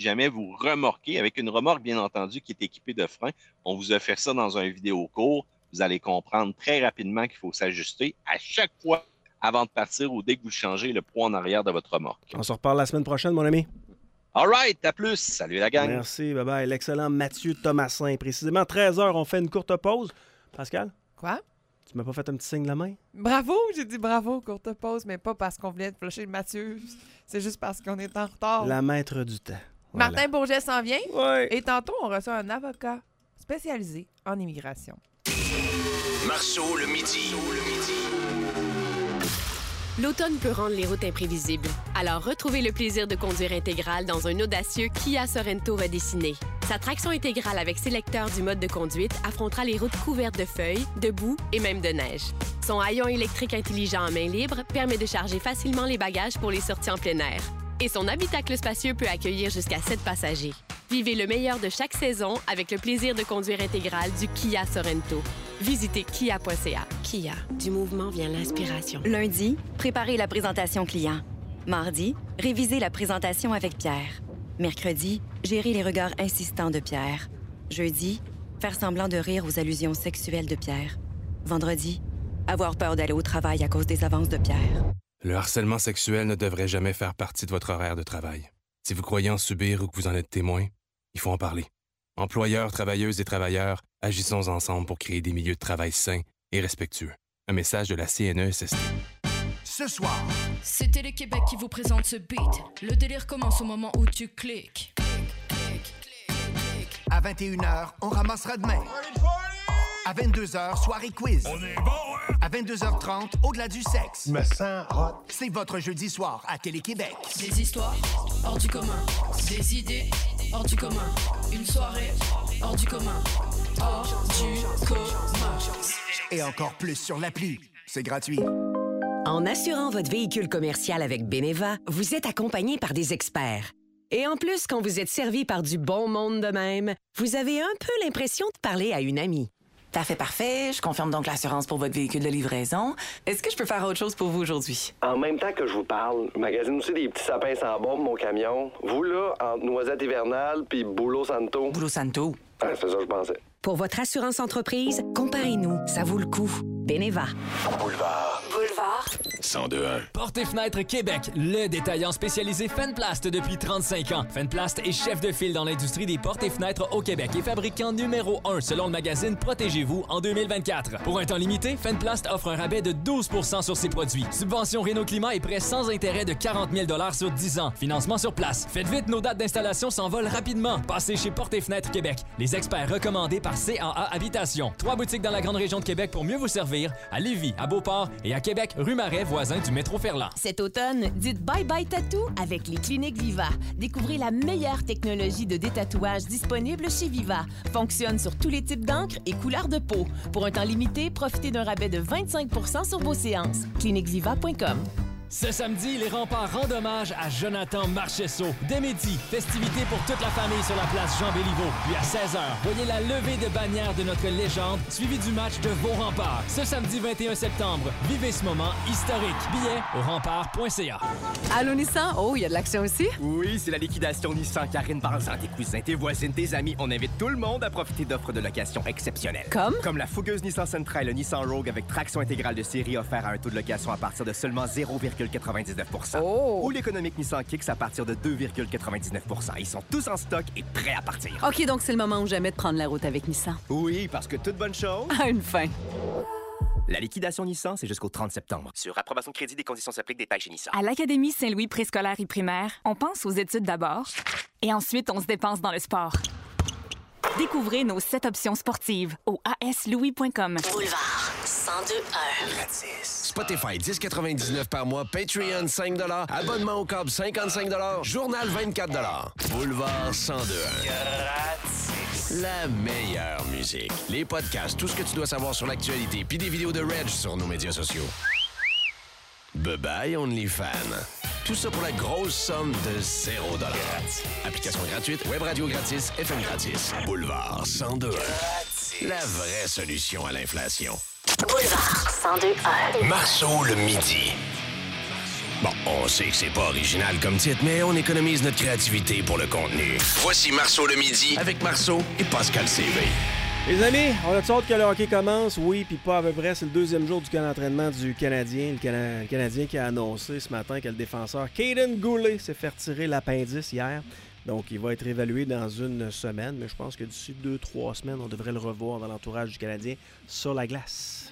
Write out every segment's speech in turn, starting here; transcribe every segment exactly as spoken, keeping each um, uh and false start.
jamais vous remorquez, avec une remorque, bien entendu, qui est équipée de freins. On vous a fait ça dans un vidéo court. Vous allez comprendre très rapidement qu'il faut s'ajuster à chaque fois avant de partir ou dès que vous changez le poids en arrière de votre remorque. On se reparle la semaine prochaine, mon ami. All right, à plus. Salut la gang. Merci, bye-bye. L'excellent Mathieu Thomasin. Précisément treize heures, on fait une courte pause. Pascal? Quoi? Tu m'as pas fait un petit signe de la main? Bravo, j'ai dit bravo, courte pause, mais pas parce qu'on venait de flusher Mathieu. C'est juste parce qu'on est en retard. La maître du temps. Voilà. Martin Bourget s'en vient. Ouais. Et tantôt, on reçoit un avocat spécialisé en immigration. Marceau le midi. L'automne peut rendre les routes imprévisibles. Alors, retrouvez le plaisir de conduire intégral dans un audacieux Kia Sorento redessiné. Sa traction intégrale avec sélecteur du mode de conduite affrontera les routes couvertes de feuilles, de boue et même de neige. Son haillon électrique intelligent en main libre permet de charger facilement les bagages pour les sorties en plein air. Et son habitacle spacieux peut accueillir jusqu'à sept passagers. Vivez le meilleur de chaque saison avec le plaisir de conduire intégral du Kia Sorento. Visitez kia point c a. Kia, du mouvement vient l'inspiration. Lundi, préparez la présentation client. Mardi, révisez la présentation avec Pierre. Mercredi, gérez les regards insistants de Pierre. Jeudi, faire semblant de rire aux allusions sexuelles de Pierre. Vendredi, avoir peur d'aller au travail à cause des avances de Pierre. Le harcèlement sexuel ne devrait jamais faire partie de votre horaire de travail. Si vous croyez en subir ou que vous en êtes témoin, il faut en parler. Employeurs, travailleuses et travailleurs, agissons ensemble pour créer des milieux de travail sains et respectueux. Un message de la C N E S S T. Ce soir, c'est Télé-Québec qui vous présente ce beat. Le délire commence au moment où tu cliques. À vingt et une heures, on ramassera demain. À vingt-deux heures, soirée quiz. On est bon, hein? À vingt-deux heures trente, au-delà du sexe. Je me sens hot. C'est votre jeudi soir à Télé-Québec. Des histoires hors du commun. Des idées hors du commun. Une soirée hors du commun. Hors du commun. Et encore plus sur l'appli. C'est gratuit. En assurant votre véhicule commercial avec Beneva, vous êtes accompagné par des experts. Et en plus, quand vous êtes servi par du bon monde de même, vous avez un peu l'impression de parler à une amie. Parfait, parfait. Je confirme donc l'assurance pour votre véhicule de livraison. Est-ce que je peux faire autre chose pour vous aujourd'hui? En même temps que je vous parle, je magasine aussi des petits sapins sans bombe, mon camion. Vous, là, entre Noisette hivernale puis Boulot Santo. Boulot Santo? Ah, c'est ça que je pensais. Pour votre assurance entreprise, comparez-nous. Ça vaut le coup. Beneva. Boulevard. Boulevard. cent deux un. Portes et Fenêtres Québec, le détaillant spécialisé Fenplast depuis trente-cinq ans. Fenplast est chef de file dans l'industrie des portes et fenêtres au Québec et fabricant numéro un selon le magazine Protégez-vous en deux mille vingt-quatre. Pour un temps limité, Fenplast offre un rabais de douze pour cent sur ses produits. Subvention Réno Climat et prêt sans intérêt de quarante mille sur dix ans. Financement sur place. Faites vite, nos dates d'installation s'envolent rapidement. Passez chez Portes et Fenêtres Québec, les experts recommandés par C A A Habitation. Trois boutiques dans la grande région de Québec pour mieux vous servir, à Lévis, à Beauport et à Québec, rue Marais, voisin du métro Ferland. Cet automne, dites bye-bye tatou avec les cliniques Viva. Découvrez la meilleure technologie de détatouage disponible chez Viva. Fonctionne sur tous les types d'encre et couleurs de peau. Pour un temps limité, profitez d'un rabais de vingt-cinq pour cent sur vos séances. clinique viva point com. Ce samedi, les remparts rendent hommage à Jonathan Marchesso. Dès midi, festivités pour toute la famille sur la place Jean-Béliveau. Puis à seize heures, voyez la levée de bannière de notre légende, suivie du match de vos remparts. Ce samedi vingt et un septembre, vivez ce moment historique. Billets au rempart point c a. Allô Nissan? Oh, il y a de l'action aussi? Oui, c'est la liquidation Nissan. Karine, parle-en tes cousins, tes voisines, tes amis. On invite tout le monde à profiter d'offres de location exceptionnelles. Comme? Comme la fougueuse Nissan Sentra et le Nissan Rogue avec traction intégrale de série offert à un taux de location à partir de seulement zéro virgule quatre-vingt-dix-neuf pour cent. Oh. Ou l'économique Nissan Kicks à partir de deux virgule quatre-vingt-dix-neuf pour cent. Ils sont tous en stock et prêts à partir. OK, donc c'est le moment ou jamais de prendre la route avec Nissan. Oui, parce que toute bonne chose a une fin. La liquidation Nissan, c'est jusqu'au trente septembre. Sur approbation de crédit, des conditions s'appliquent, détails chez Nissan. À l'Académie Saint-Louis préscolaire et primaire, on pense aux études d'abord et ensuite on se dépense dans le sport. Découvrez nos sept options sportives au a s louis point com. Boulevard cent deux un. Gratis. Spotify dix quatre-vingt-dix-neuf par mois, Patreon cinq dollars, abonnement au câble cinquante-cinq dollars, journal vingt-quatre dollars. Boulevard cent deux un. Gratis. La meilleure musique. Les podcasts, tout ce que tu dois savoir sur l'actualité, puis des vidéos de Reg sur nos médias sociaux. Bye-bye OnlyFans. Tout ça pour la grosse somme de zéro dollar. Application gratuite, web radio gratis, F M gratis. Boulevard cent deux un. La vraie solution à l'inflation. Boulevard cent deux un. Marceau le midi. Bon, on sait que c'est pas original comme titre, mais on économise notre créativité pour le contenu. Voici Marceau le midi avec Marceau et Pascal C V. Les amis, on a hâte que le hockey commence, oui, puis pas à peu près. C'est le deuxième jour du camp d'entraînement du Canadien. Le, Cana- le Canadien qui a annoncé ce matin que le défenseur Caden Goulet s'est fait retirer l'appendice hier. Donc, il va être évalué dans une semaine, mais je pense que d'ici deux, trois semaines, on devrait le revoir dans l'entourage du Canadien sur la glace.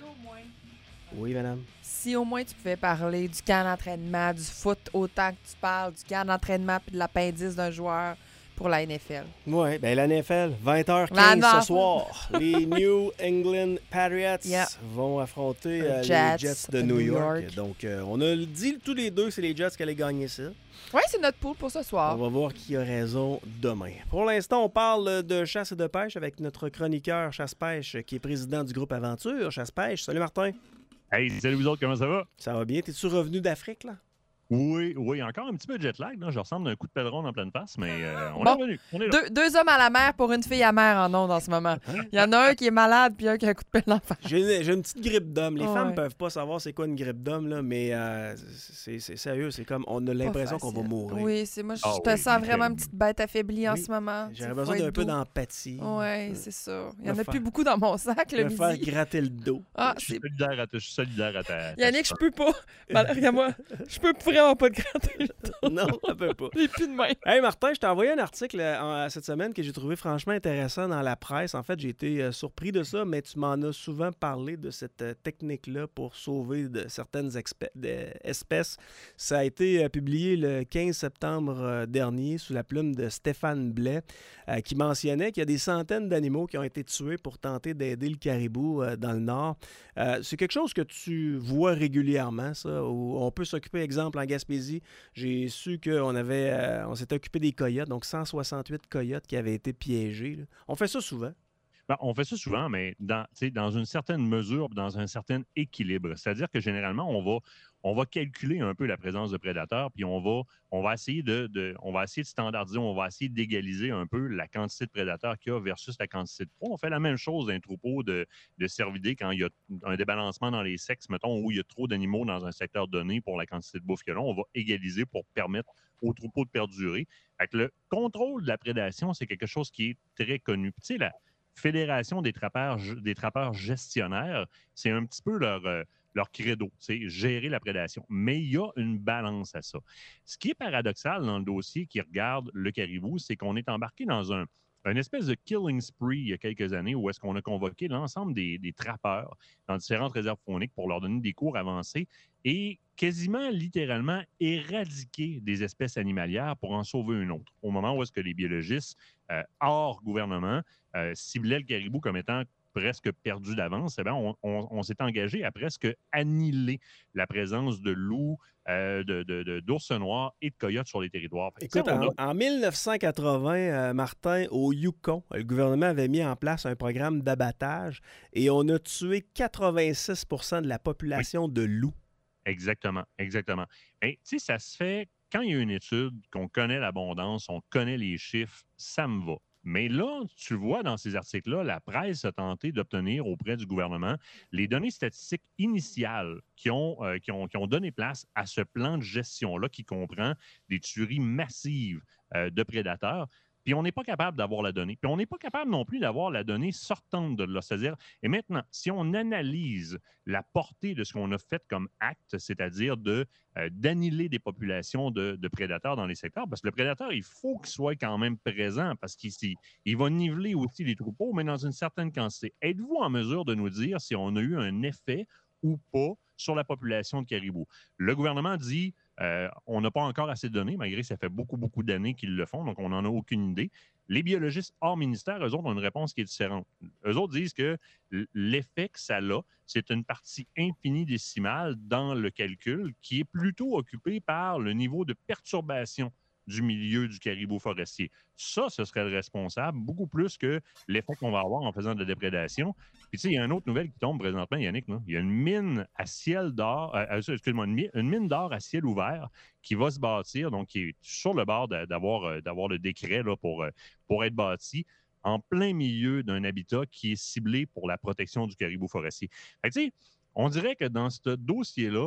Oui, madame. Si au moins tu pouvais parler du camp d'entraînement, du foot, autant que tu parles du camp d'entraînement puis de l'appendice d'un joueur pour la N F L. Oui, bien la N F L, vingt heures quinze La ce soir. Les New England Patriots yeah. vont affronter euh, Jets les Jets de, de New, New York. York. Donc, euh, on a dit tous les deux que c'est les Jets qui allaient gagner ça. Oui, c'est notre pool pour ce soir. On va voir qui a raison demain. Pour l'instant, on parle de chasse et de pêche avec notre chroniqueur Chasse-Pêche qui est président du groupe Aventure. Chasse-Pêche, salut Martin. Hey, salut vous autres, comment ça va? Ça va bien. T'es-tu revenu d'Afrique, là? Oui, oui, encore un petit peu de jet lag. Là. Je ressemble d'un coup de pèleron en pleine face, mais euh, on bon, est revenu. On est là. Deux, deux hommes à la mer pour une fille amère en ondes en ce moment. Il y en a un qui est malade puis un qui a un coup de pelle en face. J'ai, j'ai une petite grippe d'homme. Les ouais. femmes ne peuvent pas savoir c'est quoi une grippe d'homme, là, mais euh, c'est, c'est sérieux. C'est comme on a l'impression qu'on va mourir. Oui, c'est moi, je oh, te oui, sens vraiment une petite bête affaiblie oui. en ce moment. J'aurais besoin d'un doux. peu d'empathie. Oui, c'est ça. Il n'y en a faire, plus beaucoup dans mon sac le me midi. faire gratter le dos. Ah, je, suis solidaire à ta, je suis solidaire à ta... Yannick, je peux pas. Regarde-moi. Je peux vraiment pas te gratter le dos. Non, ça peut pas. J'ai plus de main. Hey Martin, je t'ai envoyé un article euh, cette semaine que j'ai trouvé franchement intéressant dans la presse. En fait, j'ai été euh, surpris de ça, mais tu m'en as souvent parlé de cette euh, technique-là pour sauver de certaines expe- de, espèces. Ça a été euh, publié le quinze septembre euh, dernier sous la plume de Stéphane Blais, euh, qui mentionnait qu'il y a des centaines d'animaux qui ont été tués pour tenter d'aider le caribou euh, dans le Nord. Euh, c'est quelque chose que tu vois régulièrement, ça, où on peut s'occuper, exemple, en Gaspésie. J'ai su qu'on avait, euh, on s'était occupé des coyotes, donc cent soixante-huit coyotes qui avaient été piégés. Là. On fait ça souvent. Ben, on fait ça souvent, mais dans, dans une certaine mesure, dans un certain équilibre. C'est-à-dire que généralement, on va, on va calculer un peu la présence de prédateurs, puis on va, on va essayer de, de, on va essayer de standardiser, on va essayer d'égaliser un peu la quantité de prédateurs qu'il y a versus la quantité de proies. On fait la même chose d'un troupeau de, de cervidés quand il y a un débalancement dans les sexes, mettons, où il y a trop d'animaux dans un secteur donné pour la quantité de bouffe qu'il y a là. On va égaliser pour permettre au troupeau de perdurer. Fait que le contrôle de la prédation, c'est quelque chose qui est très connu. Tu sais, la Fédération des trappeurs, des trappeurs gestionnaires, c'est un petit peu leur, euh, leur credo, c'est gérer la prédation. Mais il y a une balance à ça. Ce qui est paradoxal dans le dossier qui regarde le caribou, c'est qu'on est embarqué dans un, une espèce de killing spree il y a quelques années où est-ce qu'on a convoqué l'ensemble des, des trappeurs dans différentes réserves fauniques pour leur donner des cours avancés et quasiment, littéralement, éradiquer des espèces animalières pour en sauver une autre. Au moment où est-ce que les biologistes, euh, hors gouvernement, euh, ciblaient le caribou comme étant presque perdu d'avance, eh bien, on, on, on s'est engagé à presque annihiler la présence de loups, euh, de, de, de, d'ours noirs et de coyotes sur les territoires. Fait, écoute, en, a... en dix-neuf cent quatre-vingts, euh, Martin, au Yukon, le gouvernement avait mis en place un programme d'abattage et on a tué quatre-vingt-six pour cent de la population oui. de loups. Exactement, exactement. Et tu sais, ça se fait quand il y a une étude, qu'on connaît l'abondance, on connaît les chiffres, ça me va. Mais là, tu le vois dans ces articles-là, la presse a tenté d'obtenir auprès du gouvernement les données statistiques initiales qui ont, euh, qui ont, qui ont donné place à ce plan de gestion-là qui comprend des tueries massives euh, de prédateurs. Puis on n'est pas capable d'avoir la donnée. Puis on n'est pas capable non plus d'avoir la donnée sortante de là. C'est-à-dire, et maintenant, si on analyse la portée de ce qu'on a fait comme acte, c'est-à-dire de, euh, d'annihiler des populations de, de prédateurs dans les secteurs, parce que le prédateur, il faut qu'il soit quand même présent parce qu'il il va niveler aussi les troupeaux, mais dans une certaine quantité. Êtes-vous en mesure de nous dire si on a eu un effet ou pas sur la population de caribou? Le gouvernement dit... Euh, on n'a pas encore assez de données, malgré que ça fait beaucoup, beaucoup d'années qu'ils le font, donc on n'en a aucune idée. Les biologistes hors ministère, eux autres, ont une réponse qui est différente. Eux autres disent que l'effet que ça a, c'est une partie infini-décimale dans le calcul qui est plutôt occupée par le niveau de perturbation du milieu du caribou forestier. Ça, ce serait le responsable, beaucoup plus que l'effet qu'on va avoir en faisant de la déprédation. Puis, tu sais, il y a une autre nouvelle qui tombe présentement, Yannick. Là. Il y a une mine à ciel d'or, euh, excuse-moi, une, une mine d'or à ciel ouvert qui va se bâtir, donc qui est sur le bord d'avoir, d'avoir le décret là, pour, pour être bâti en plein milieu d'un habitat qui est ciblé pour la protection du caribou forestier. Fait que, tu sais, on dirait que dans ce dossier-là,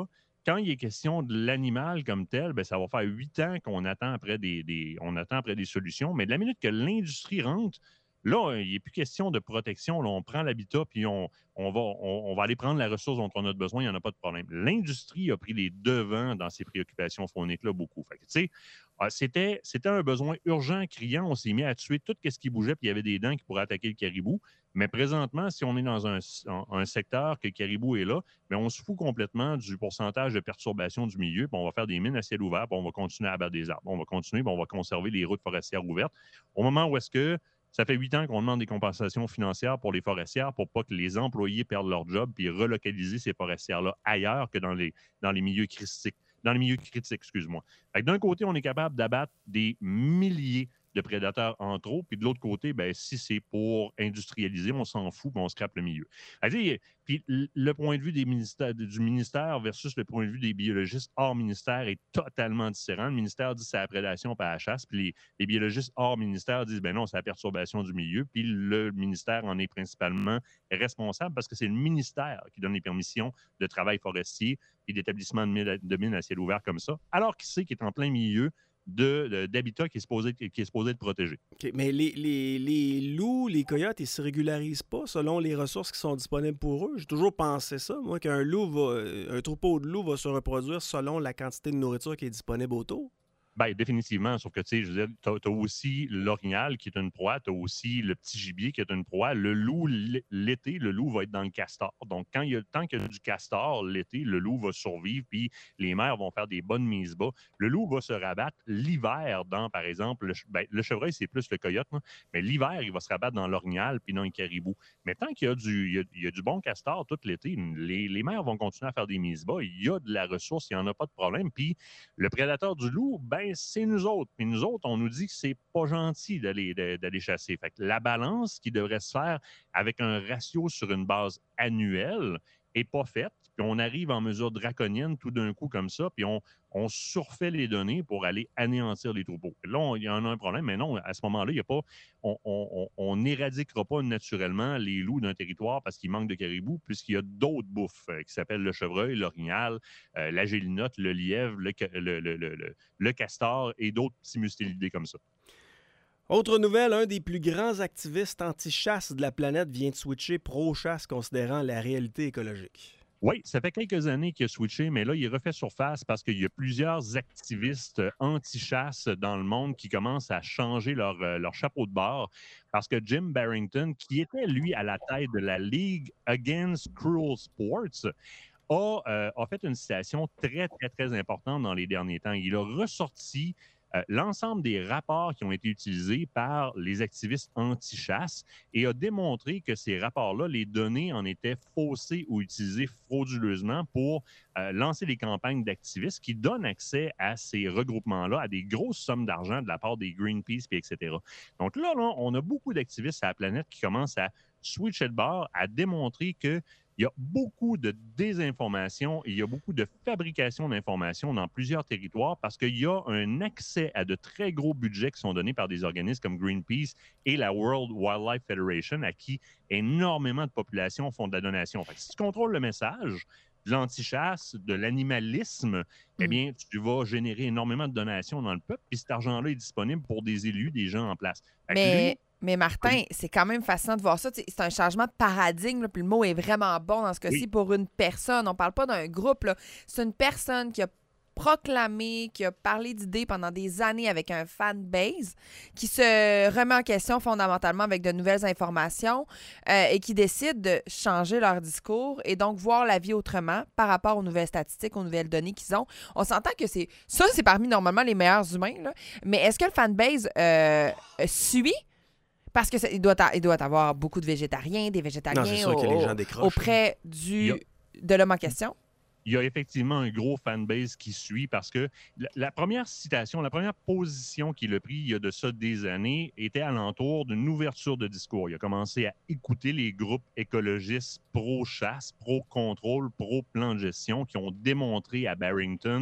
quand il est question de l'animal comme tel, ben, ça va faire huit ans qu'on attend après des, des, on attend après des solutions. Mais de la minute que l'industrie rentre, là, il n'est plus question de protection. Là, on prend l'habitat puis on, on, va, on, on va aller prendre la ressource dont on a besoin. Il n'y en a pas de problème. L'industrie a pris les devants dans ces préoccupations fauniques-là beaucoup. Fait que, tu sais, c'était, c'était un besoin urgent, criant. On s'est mis à tuer tout ce qui bougeait puis il y avait des dents qui pourraient attaquer le caribou. Mais présentement, si on est dans un, un secteur que le caribou est là, bien, on se fout complètement du pourcentage de perturbation du milieu, puis on va faire des mines à ciel ouvert, puis on va continuer à abattre des arbres. On va continuer, puis on va conserver les routes forestières ouvertes. Au moment où est-ce que ça fait huit ans qu'on demande des compensations financières pour les forestières pour pas que les employés perdent leur job puis relocaliser ces forestières-là ailleurs que dans les, dans les milieux critiques. Dans les milieux critiques, excuse-moi. Fait que d'un côté, on est capable d'abattre des milliers de prédateurs en trop, puis de l'autre côté, ben, si c'est pour industrialiser, on s'en fout, puis on scrape le milieu. C'est-à-dire, puis le point de vue des ministères, du ministère versus le point de vue des biologistes hors ministère est totalement différent. Le ministère dit c'est la prédation par la chasse, puis les, les biologistes hors ministère disent ben non, c'est la perturbation du milieu, puis le ministère en est principalement responsable parce que c'est le ministère qui donne les permissions de travail forestier et d'établissement de mines, de mines à ciel ouvert comme ça, alors qu'il sait qu'il est en plein milieu De, de, d'habitat qui est supposé, qui est supposé être protégé. Okay, mais les, les, les loups, les coyotes, ils ne se régularisent pas selon les ressources qui sont disponibles pour eux. J'ai toujours pensé ça, moi, qu'un loup va, un troupeau de loups va se reproduire selon la quantité de nourriture qui est disponible autour. Bien, définitivement, sauf que, tu sais, je veux dire, tu as aussi l'orignal qui est une proie, tu as aussi le petit gibier qui est une proie. Le loup, l'été, le loup va être dans le castor. Donc, quand il y a, tant qu'il y a du castor, l'été, le loup va survivre, puis les mères vont faire des bonnes mises bas. Le loup va se rabattre l'hiver dans, par exemple, le, ben, le chevreuil, c'est plus le coyote, hein, mais l'hiver, il va se rabattre dans l'orignal puis dans le caribou. Mais tant qu'il y a du, il y a, il y a du bon castor tout l'été, les, les mères vont continuer à faire des mises bas. Il y a de la ressource, il n'y en a pas de problème. Puis, le prédateur du loup, ben c'est nous autres. Puis nous autres, on nous dit que c'est pas gentil d'aller, d'aller chasser. Fait que la balance qui devrait se faire avec un ratio sur une base annuelle n'est pas faite. Puis on arrive en mesure draconienne tout d'un coup comme ça, puis on, on surfait les données pour aller anéantir les troupeaux. Là, on, il y en a un problème, mais non, à ce moment-là, il y a pas, on n'éradiquera pas naturellement les loups d'un territoire parce qu'il manque de caribou, puisqu'il y a d'autres bouffes euh, qui s'appellent le chevreuil, l'orignal, euh, la gélinote, le lièvre, le, le, le, le, le, le castor et d'autres petits mustélidés comme ça. Autre nouvelle, un des plus grands activistes anti-chasse de la planète vient de switcher pro-chasse considérant la réalité écologique. Oui, ça fait quelques années qu'il a switché, mais là, il refait surface parce qu'il y a plusieurs activistes anti-chasse dans le monde qui commencent à changer leur, leur chapeau de bord parce que Jim Barrington, qui était, lui, à la tête de la League Against Cruel Sports, a, euh, a fait une citation très, très, très importante dans les derniers temps. Il a ressorti Euh, l'ensemble des rapports qui ont été utilisés par les activistes anti-chasse et a démontré que ces rapports-là, les données en étaient faussées ou utilisées frauduleusement pour euh, lancer des campagnes d'activistes qui donnent accès à ces regroupements-là, à des grosses sommes d'argent de la part des Greenpeace, et cetera. Donc là, là, on a beaucoup d'activistes à la planète qui commencent à switcher de bord, à démontrer que il y a beaucoup de désinformation et il y a beaucoup de fabrication d'informations dans plusieurs territoires parce qu'il y a un accès à de très gros budgets qui sont donnés par des organismes comme Greenpeace et la World Wildlife Federation à qui énormément de populations font de la donation. Fait que si tu contrôles le message de l'antichasse, de l'animalisme, mm. eh bien, tu vas générer énormément de donations dans le peuple puis cet argent-là est disponible pour des élus, des gens en place. Fait que Mais... lui, Mais Martin, c'est quand même fascinant de voir ça. C'est un changement de paradigme, là, puis le mot est vraiment bon dans ce cas-ci oui. pour une personne. On parle pas d'un groupe. Là. C'est une personne qui a proclamé, qui a parlé d'idées pendant des années avec un fanbase, qui se remet en question fondamentalement avec de nouvelles informations euh, et qui décide de changer leur discours et donc voir la vie autrement par rapport aux nouvelles statistiques, aux nouvelles données qu'ils ont. On s'entend que c'est ça, c'est parmi normalement les meilleurs humains, là. Mais est-ce que le fanbase euh, suit? Parce qu'il doit, il doit avoir beaucoup de végétariens, des végétariens non, c'est sûr au, que les gens décrochent, auprès du, a, de l'homme en question. Il y a effectivement un gros fanbase qui suit parce que la, la première citation, la première position qu'il a prise il y a de ça des années était alentour d'une ouverture de discours. Il a commencé à écouter les groupes écologistes pro-chasse, pro-contrôle, pro-plan de gestion qui ont démontré à Barrington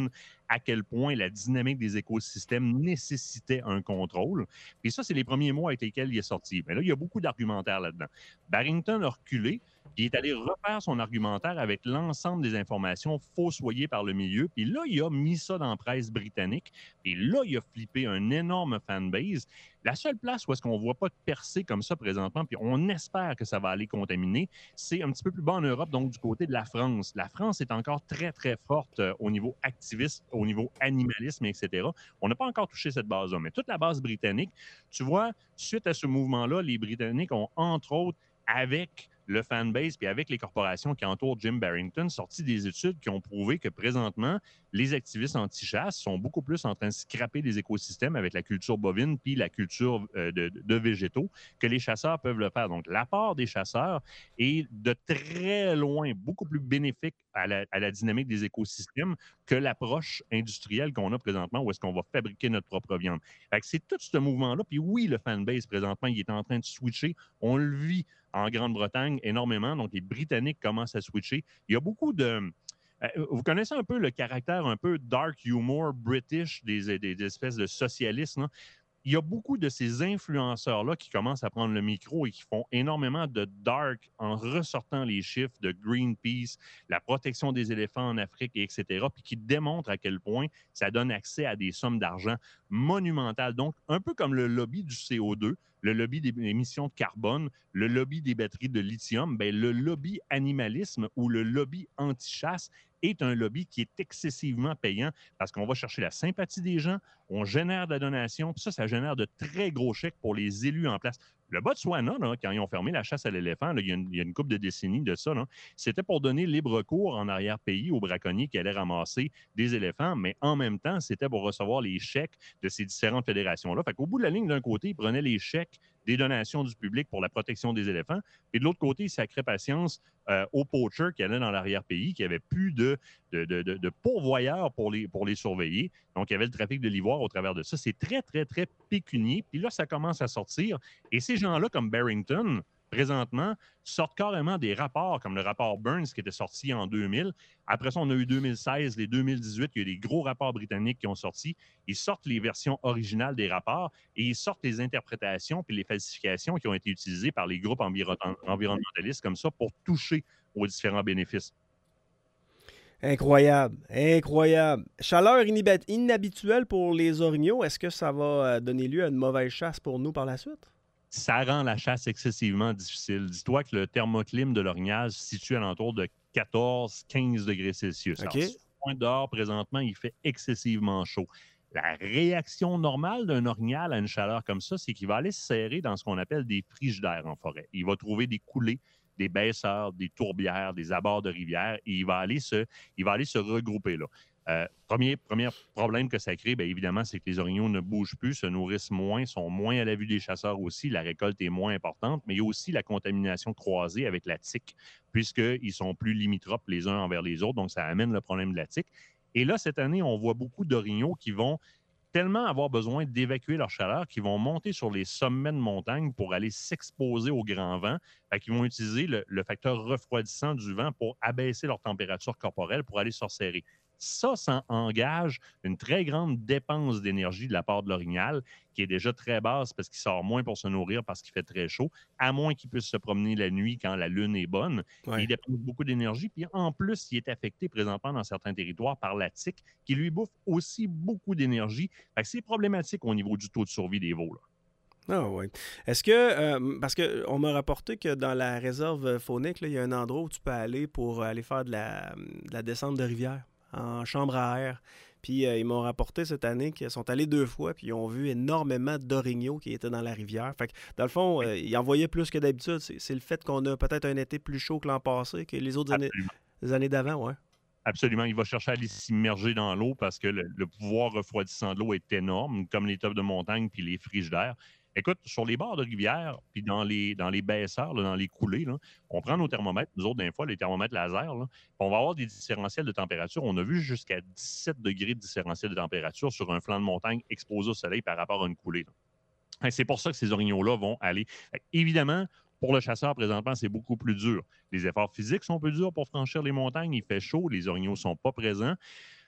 à quel point la dynamique des écosystèmes nécessitait un contrôle. Et ça, c'est les premiers mots avec lesquels il est sorti. Mais là, il y a beaucoup d'argumentaires là-dedans. Barrington a reculé, puis il est allé refaire son argumentaire avec l'ensemble des informations fossoyées par le milieu. Puis là, il a mis ça dans la presse britannique. Et là, il a flippé un énorme fanbase. La seule place où est-ce qu'on ne voit pas de percée comme ça présentement, puis on espère que ça va aller contaminer, c'est un petit peu plus bas en Europe, donc du côté de la France. La France est encore très, très forte euh, au niveau activiste, au niveau animalisme, et cetera. On n'a pas encore touché cette base-là, mais toute la base britannique, tu vois, suite à ce mouvement-là, les Britanniques ont, entre autres, avec le fanbase puis avec les corporations qui entourent Jim Barrington, sorti des études qui ont prouvé que présentement, les activistes anti-chasse sont beaucoup plus en train de scraper les écosystèmes avec la culture bovine puis la culture euh, de, de végétaux que les chasseurs peuvent le faire. Donc, l'apport des chasseurs est de très loin beaucoup plus bénéfique à la, à la dynamique des écosystèmes que l'approche industrielle qu'on a présentement où est-ce qu'on va fabriquer notre propre viande. Fait que c'est tout ce mouvement-là. Puis oui, le fanbase, présentement, il est en train de switcher. On le vit en Grande-Bretagne énormément. Donc, les Britanniques commencent à switcher. Il y a beaucoup de... Euh, vous connaissez un peu le caractère un peu dark humor british des, des, des espèces de socialistes, non? Il y a beaucoup de ces influenceurs-là qui commencent à prendre le micro et qui font énormément de dark en ressortant les chiffres de Greenpeace, la protection des éléphants en Afrique, et cetera, puis qui démontrent à quel point ça donne accès à des sommes d'argent monumentales. Donc, un peu comme le lobby du C O deux, le lobby des émissions de carbone, le lobby des batteries de lithium, bien, le lobby animalisme ou le lobby anti-chasse est un lobby qui est excessivement payant parce qu'on va chercher la sympathie des gens, on génère de la donation, puis ça, ça génère de très gros chèques pour les élus en place. Le Botswana, là, quand ils ont fermé la chasse à l'éléphant, là, il, y a une, il y a une couple de décennies de ça, là, c'était pour donner libre cours en arrière-pays aux braconniers qui allaient ramasser des éléphants, mais en même temps, c'était pour recevoir les chèques de ces différentes fédérations-là. Fait qu'au bout de la ligne, d'un côté, ils prenaient les chèques des donations du public pour la protection des éléphants, et de l'autre côté, ils sacraient patience euh, aux poachers qui allaient dans l'arrière-pays, qui n'avaient plus de, de, de, de, de pourvoyeurs pour les, pour les surveiller. Donc, il y avait le trafic de l'ivoire au travers de ça. C'est très, très, très pécunier. Puis là, ça commence à sortir. Et ces gens-là, comme Barrington, présentement, sortent carrément des rapports, comme le rapport Burns qui était sorti en deux mille. Après ça, on a eu deux mille seize, les deux mille dix-huit, il y a eu des gros rapports britanniques qui ont sorti. Ils sortent les versions originales des rapports et ils sortent les interprétations puis les falsifications qui ont été utilisées par les groupes environ- environnementalistes comme ça pour toucher aux différents bénéfices. Incroyable, incroyable. Chaleur inhib- inhabituelle pour les orignaux, est-ce que ça va donner lieu à une mauvaise chasse pour nous par la suite? Ça rend la chasse excessivement difficile. Dis-toi que le thermoclime de l'orignal se situe à l'entour de quatorze à quinze degrés Celsius. Okay. Alors, sur le point dehors, présentement, il fait excessivement chaud. La réaction normale d'un orignal à une chaleur comme ça, c'est qu'il va aller se serrer dans ce qu'on appelle des frigidaires en forêt. Il va trouver des coulées, des baisseurs, des tourbières, des abords de rivières, et il va aller se, il va aller se regrouper là. Euh, premier, premier problème que ça crée, bien évidemment, c'est que les orignaux ne bougent plus, se nourrissent moins, sont moins à la vue des chasseurs aussi, la récolte est moins importante, mais il y a aussi la contamination croisée avec la tique, puisqu'ils sont plus limitrophes les uns envers les autres, donc ça amène le problème de la tique. Et là, cette année, on voit beaucoup d'orignaux qui vont tellement avoir besoin d'évacuer leur chaleur qu'ils vont monter sur les sommets de montagne pour aller s'exposer au grand vent. Fait qu'ils vont utiliser le, le facteur refroidissant du vent pour abaisser leur température corporelle pour aller se resserrer. Ça, ça engage une très grande dépense d'énergie de la part de l'orignal, qui est déjà très basse parce qu'il sort moins pour se nourrir parce qu'il fait très chaud, à moins qu'il puisse se promener la nuit quand la lune est bonne. Ouais. Il dépense beaucoup d'énergie. Puis en plus, il est affecté présentement dans certains territoires par la tique, qui lui bouffe aussi beaucoup d'énergie. Fait que c'est problématique au niveau du taux de survie des veaux, là. Ah oui. Est-ce que, euh, parce qu'on m'a rapporté que dans la réserve faunique, là, il y a un endroit où tu peux aller pour aller faire de la, de la descente de rivière en chambre à air. Puis euh, ils m'ont rapporté cette année qu'ils sont allés deux fois puis ils ont vu énormément d'orignaux qui étaient dans la rivière. Fait que dans le fond, euh, ils en voyaient plus que d'habitude. C'est, c'est le fait qu'on a peut-être un été plus chaud que l'an passé, que les autres années, les années d'avant, ouais. Absolument. Il va chercher à aller s'immerger dans l'eau parce que le, le pouvoir refroidissant de l'eau est énorme, comme les tops de montagne puis les frigidaires. Écoute, sur les bords de rivière, puis dans les, dans les baisseurs, là, dans les coulées, là, on prend nos thermomètres, nous autres, des fois, les thermomètres laser, là, on va avoir des différentiels de température. On a vu jusqu'à dix-sept degrés de différentiel de température sur un flanc de montagne exposé au soleil par rapport à une coulée. Là. C'est pour ça que ces orignaux-là vont aller. Évidemment, pour le chasseur, présentement, c'est beaucoup plus dur. Les efforts physiques sont plus durs pour franchir les montagnes. Il fait chaud, les orignaux ne sont pas présents.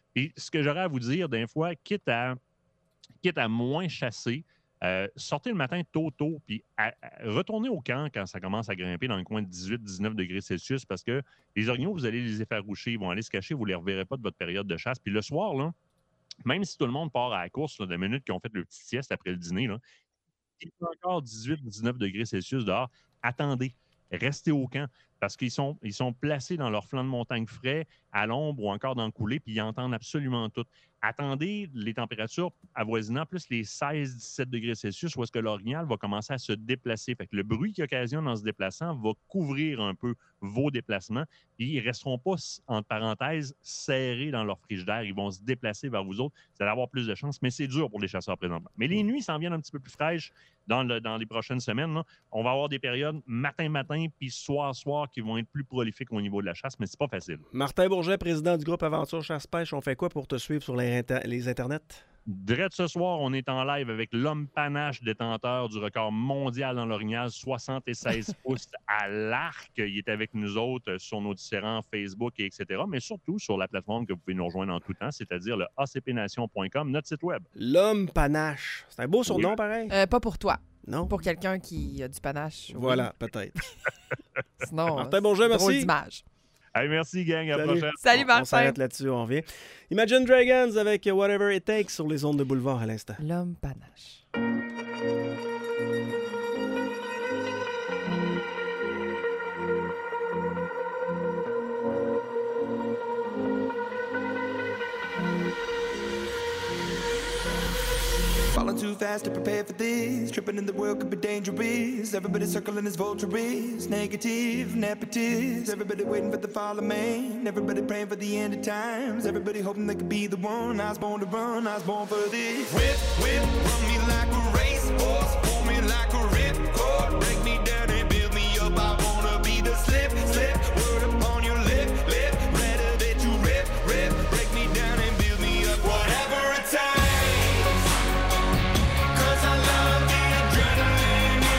Et ce que j'aurais à vous dire, des fois, quitte à, quitte à moins chasser, euh, sortez le matin tôt, tôt, puis à, à, retournez au camp quand ça commence à grimper dans le coin de dix-huit à dix-neuf degrés Celsius, parce que les orignaux, vous allez les effaroucher, ils vont aller se cacher, vous ne les reverrez pas de votre période de chasse. Puis le soir, là, même si tout le monde part à la course, là, de minutes qu'ils ont fait le petit sieste après le dîner, là, il fait encore dix-huit à dix-neuf degrés Celsius dehors, attendez. Restez au camp parce qu'ils sont, ils sont placés dans leur flanc de montagne frais, à l'ombre ou encore dans le coulé, puis ils entendent absolument tout. Attendez les températures avoisinant plus les seize à dix-sept degrés Celsius où est-ce que l'orignal va commencer à se déplacer. Fait que le bruit qu'il occasionne en se déplaçant va couvrir un peu vos déplacements. Puis ils ne resteront pas, entre parenthèses, serrés dans leur frigidaire. Ils vont se déplacer vers vous autres. Vous allez avoir plus de chance, mais c'est dur pour les chasseurs présentement. Mais les nuits s'en viennent un petit peu plus fraîches dans, le, dans les prochaines semaines. Là. On va avoir des périodes matin-matin puis soir-soir qui vont être plus prolifiques au niveau de la chasse, mais c'est pas facile. Martin Bourget, président du groupe Aventure Chasse-Pêche, on fait quoi pour te suivre sur les, inter- les internets? Direct ce soir, on est en live avec l'homme panache détenteur du record mondial dans l'orignal, soixante-seize pouces à l'arc. Il est avec nous autres sur nos différents Facebook, et etc. Mais surtout sur la plateforme que vous pouvez nous rejoindre en tout temps, c'est-à-dire le a c p nation point com, notre site web. L'homme panache. C'est un beau surnom, oui. pareil? Euh, pas pour toi. Non? Pour quelqu'un qui a du panache. Voilà, oui. peut-être. Sinon, Martin Bourget, merci. Drôle d'image. Hey, merci, gang. À la prochaine. Salut, Martin. On, on s'arrête là-dessus, on revient. Imagine Dragons avec Whatever It Takes sur les ondes de Boulevard à l'instant. L'homme panache. Falling too fast to prepare for this. Tripping in the world could be dangerous. Everybody circling as vultures. Negative, nepotist. Everybody waiting for the fall of man. Everybody praying for the end of times. Everybody hoping they could be the one. I was born to run, I was born for this. Whip, whip, run me like